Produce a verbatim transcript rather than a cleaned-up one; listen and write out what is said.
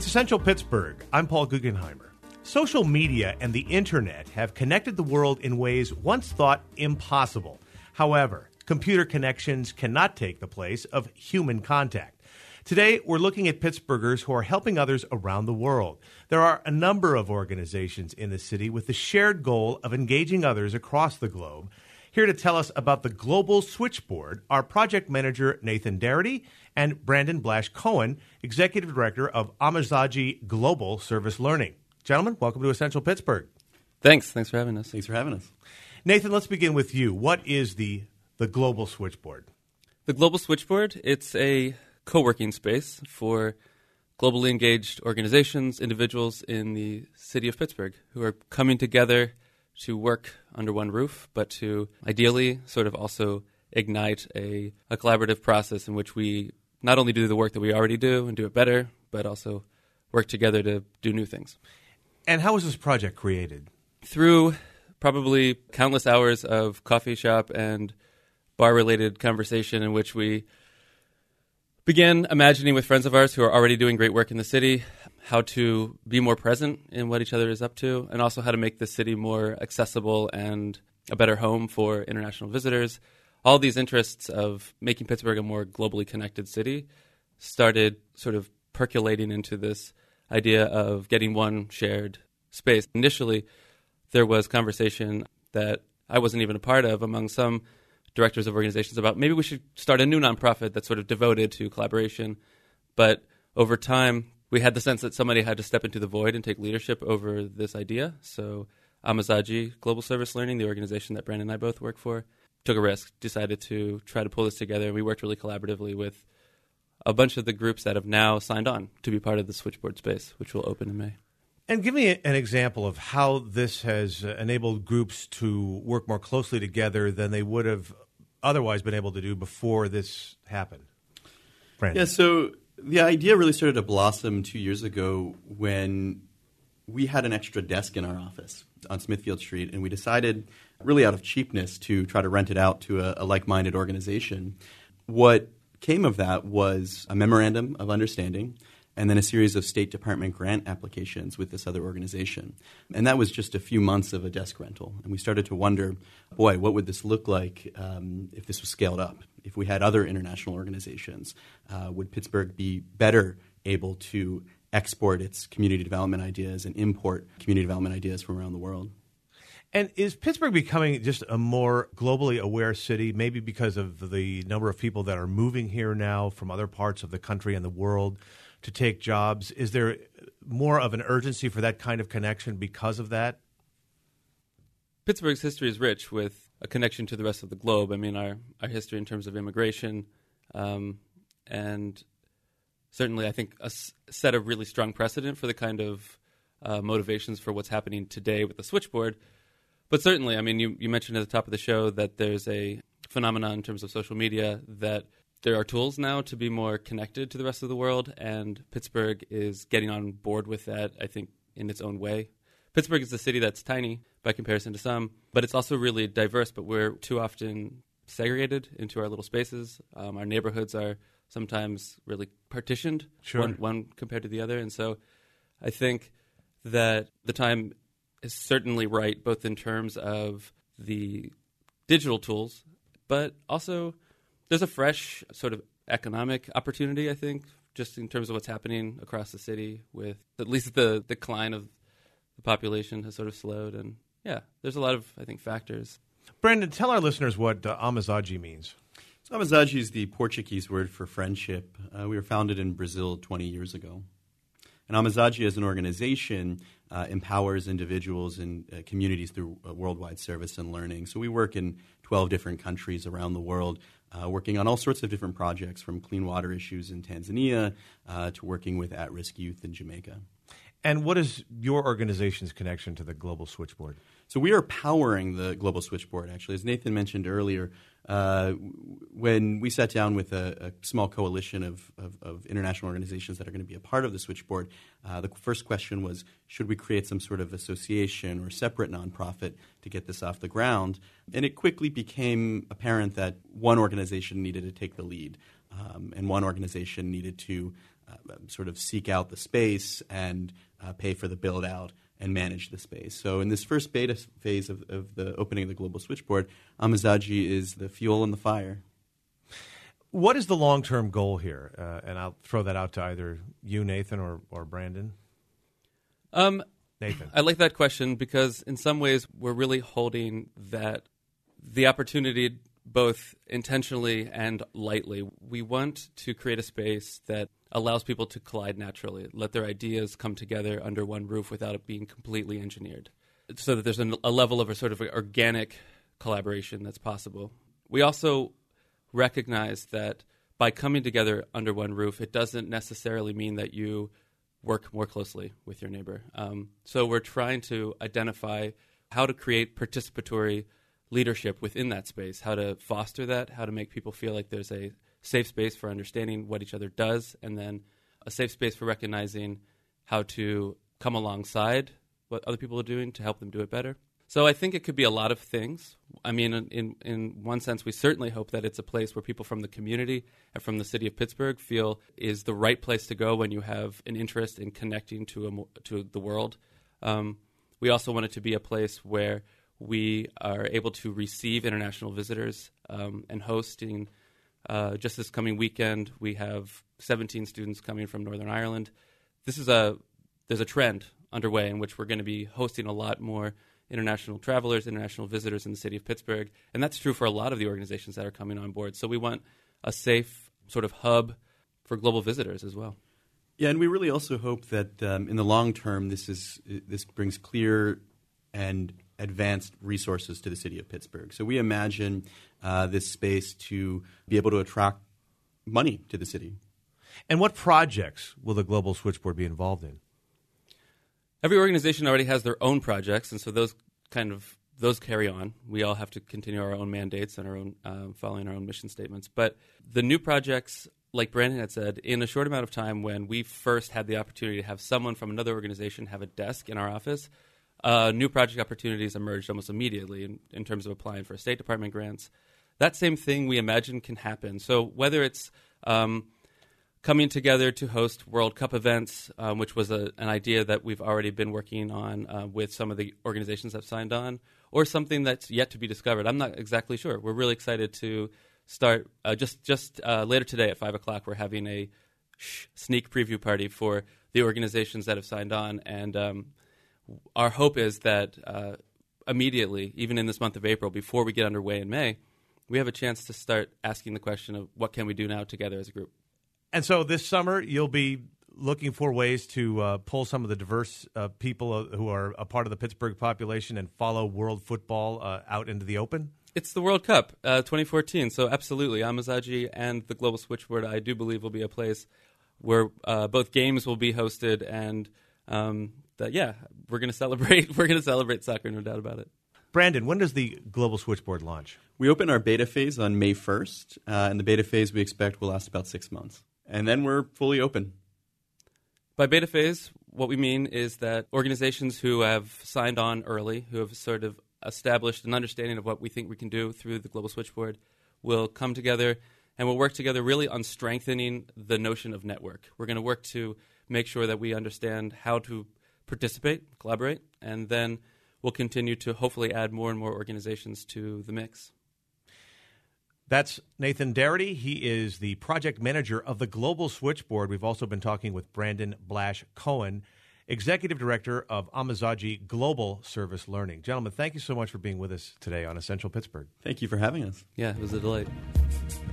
It's Essential Pittsburgh. I'm Paul Guggenheimer. Social media and the internet have connected the world in ways once thought impossible. However, computer connections cannot take the place of human contact. Today, we're looking at Pittsburghers who are helping others around the world. There are a number of organizations in the city with the shared goal of engaging others across the globe. Here to tell us about the Global Switchboard are project manager Nathan Darity and Brandon Blash Cohen, executive director of Amazaji Global Service Learning. Gentlemen, welcome to Essential Pittsburgh. Thanks. Thanks for having us. Thanks for having us. Nathan, let's begin with you. What is the, the Global Switchboard? The Global Switchboard, it's a co-working space for globally engaged organizations, individuals in the city of Pittsburgh who are coming together to work under one roof, but to ideally sort of also ignite a, a collaborative process in which we not only do the work that we already do and do it better, but also work together to do new things. And how was this project created? Through probably countless hours of coffee shop and bar-related conversation in which we began imagining with friends of ours who are already doing great work in the city how to be more present in what each other is up to, and also how to make the city more accessible and a better home for international visitors. All these interests of making Pittsburgh a more globally connected city started sort of percolating into this idea of getting one shared space. Initially, there was conversation that I wasn't even a part of among some directors of organizations about maybe we should start a new nonprofit that's sort of devoted to collaboration. But over time, we had the sense that somebody had to step into the void and take leadership over this idea. So Amazaji Global Service Learning, the organization that Brandon and I both work for, took a risk, decided to try to pull this together. We worked really collaboratively with a bunch of the groups that have now signed on to be part of the Switchboard space, which will open in May. And give me an example of how this has enabled groups to work more closely together than they would have otherwise been able to do before this happened. Brandon. Yeah, so the idea really started to blossom two years ago when we had an extra desk in our office on Smithfield Street, and we decided, really out of cheapness, to try to rent it out to a, a like-minded organization. What came of that was a memorandum of understanding and then a series of State Department grant applications with this other organization. And that was just a few months of a desk rental. And we started to wonder, boy, what would this look like um, if this was scaled up? If we had other international organizations, uh, would Pittsburgh be better able to export its community development ideas and import community development ideas from around the world? And is Pittsburgh becoming just a more globally aware city, maybe because of the number of people that are moving here now from other parts of the country and the world to take jobs? Is there more of an urgency for that kind of connection because of that? Pittsburgh's history is rich with a connection to the rest of the globe. I mean, our, our history in terms of immigration um, and certainly I think a s- set a really strong precedent for the kind of uh, motivations for what's happening today with the Switchboard. But certainly, I mean, you, you mentioned at the top of the show that there's a phenomenon in terms of social media that there are tools now to be more connected to the rest of the world, and Pittsburgh is getting on board with that, I think, in its own way. Pittsburgh is a city that's tiny by comparison to some, but it's also really diverse, but we're too often segregated into our little spaces. Um, our neighborhoods are sometimes really partitioned, sure. one, one compared to the other. And so I think that the time is certainly right, both in terms of the digital tools, but also there's a fresh sort of economic opportunity, I think, just in terms of what's happening across the city with at least the decline of the population has sort of slowed. And yeah, there's a lot of, I think, factors. Brandon, tell our listeners what uh, Amazaji means. So Amazaji is the Portuguese word for friendship. Uh, we were founded in Brazil twenty years ago. And Amazaji as an organization uh, empowers individuals and uh, communities through uh, worldwide service and learning. So we work in twelve different countries around the world, uh, working on all sorts of different projects, from clean water issues in Tanzania uh, to working with at-risk youth in Jamaica. And what is your organization's connection to the Global Switchboard? So we are powering the Global Switchboard, actually. As Nathan mentioned earlier, uh, when we sat down with a, a small coalition of, of, of international organizations that are going to be a part of the Switchboard, uh, the first question was, should we create some sort of association or separate nonprofit to get this off the ground? And it quickly became apparent that one organization needed to take the lead. Um, and one organization needed to uh, sort of seek out the space and uh, pay for the build out and manage the space. So in this first beta phase of, of the opening of the Global Switchboard, Amazaji is the fuel and the fire. What is the long-term goal here? Uh, and I'll throw that out to either you, Nathan, or, or Brandon. Um, Nathan. I like that question because in some ways we're really holding that the opportunity both intentionally and lightly. We want to create a space that allows people to collide naturally, let their ideas come together under one roof without it being completely engineered, so that there's a, a level of a sort of organic collaboration that's possible. We also recognize that by coming together under one roof, it doesn't necessarily mean that you work more closely with your neighbor. Um, so we're trying to identify how to create participatory leadership within that space, how to foster that, how to make people feel like there's a safe space for understanding what each other does, and then a safe space for recognizing how to come alongside what other people are doing to help them do it better. So I think it could be a lot of things. I mean, in in one sense, we certainly hope that it's a place where people from the community and from the city of Pittsburgh feel is the right place to go when you have an interest in connecting to a, to the world. Um, we also want it to be a place where we are able to receive international visitors um, and hosting. Uh, just this coming weekend, we have seventeen students coming from Northern Ireland. This is a there's a trend underway in which we're going to be hosting a lot more international travelers, international visitors in the city of Pittsburgh, and that's true for a lot of the organizations that are coming on board. So we want a safe sort of hub for global visitors as well. Yeah, and we really also hope that um, in the long term, this is this brings clear and advanced resources to the city of Pittsburgh. So we imagine uh, this space to be able to attract money to the city. And what projects will the Global Switchboard be involved in? Every organization already has their own projects, and so those kind of those carry on. We all have to continue our own mandates and our own uh, following our own mission statements. But the new projects, like Brandon had said, in a short amount of time, when we first had the opportunity to have someone from another organization have a desk in our office, uh, new project opportunities emerged almost immediately in, in terms of applying for State Department grants. That same thing we imagine can happen. So whether it's um, coming together to host World Cup events, um, which was a, an idea that we've already been working on uh, with some of the organizations that have signed on, or something that's yet to be discovered. I'm not exactly sure. We're really excited to start uh, just just uh, later today at five o'clock. We're having a sh- sneak preview party for the organizations that have signed on, and um, our hope is that uh, immediately, even in this month of April, before we get underway in May, we have a chance to start asking the question of what can we do now together as a group. And so this summer, you'll be looking for ways to uh, pull some of the diverse uh, people uh, who are a part of the Pittsburgh population and follow world football uh, out into the open? It's the World Cup, uh, twenty fourteen, so absolutely. Amazaji and the Global Switchboard, I do believe, will be a place where uh, both games will be hosted, and um, that, yeah, we're going to celebrate. We're going to celebrate soccer, no doubt about it. Brandon, when does the Global Switchboard launch? We open our beta phase on May first, uh, and the beta phase we expect will last about six months. And then we're fully open. By beta phase, what we mean is that organizations who have signed on early, who have sort of established an understanding of what we think we can do through the Global Switchboard, will come together and we'll work together really on strengthening the notion of network. We're going to work to make sure that we understand how to participate, collaborate, and then we'll continue to hopefully add more and more organizations to the mix. That's Nathan Darity. He is the project manager of the Global Switchboard. We've also been talking with Brandon Blash Cohen, executive director of Amazaji Global Service Learning. Gentlemen, thank you so much for being with us today on Essential Pittsburgh. Thank you for having us. Yeah, it was a delight.